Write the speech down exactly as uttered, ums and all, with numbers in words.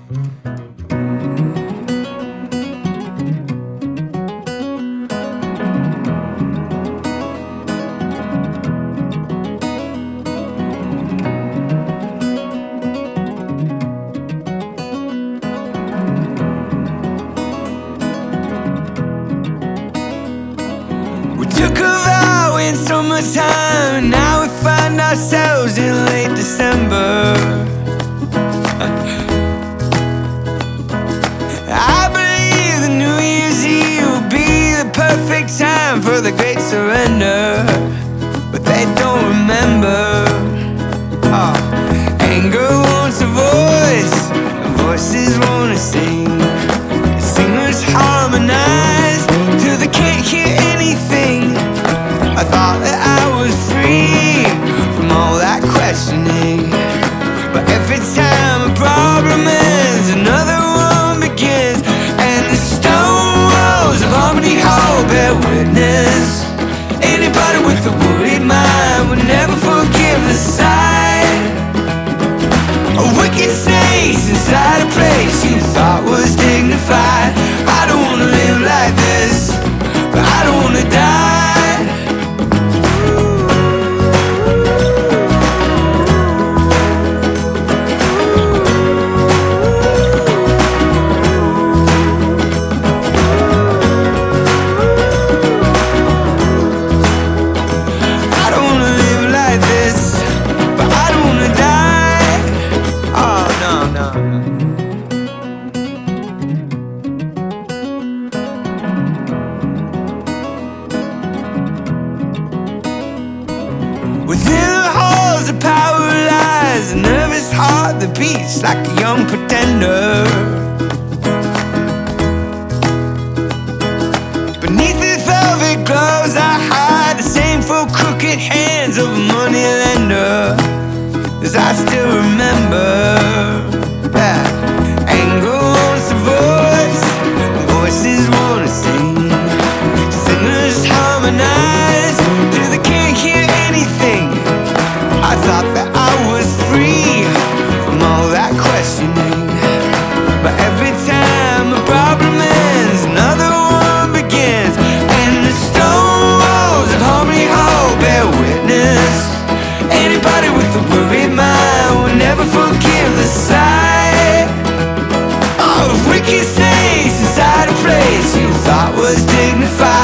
We took a vow in summertime, and now we find ourselves in late December. I believe the New Year's Eve will be the perfect time for the great surrender, but they don't remember. Oh. Anger wants a voice, and voices wanna sing, and singers harmonize till they can't hear anything. I thought that I was free from all that questioning, but every time a problem ends, another one begins, and the stone walls of Harmony Hall bear witness. Anybody with a worried mind would never forgive the sight of wicked snakes inside a place you thought was dignified. I don't wanna live like this, but I don't wanna die. Within the halls of power lies a nervous heart that beats like a young pretender. Beneath the velvet gloves I hide the shameful crooked hands of a money lender, as I still remember. Yeah. Anger wants a voice, voices wanna sing, singers harmonize till they can't hear anything. I thought that I was free from all that questioning, but every time a problem ends, another one begins, and the stone walls of Harmony Hall bear witness. Anybody with a worried mind will never forgive the sight of wicked snakes inside a place you thought was dignified.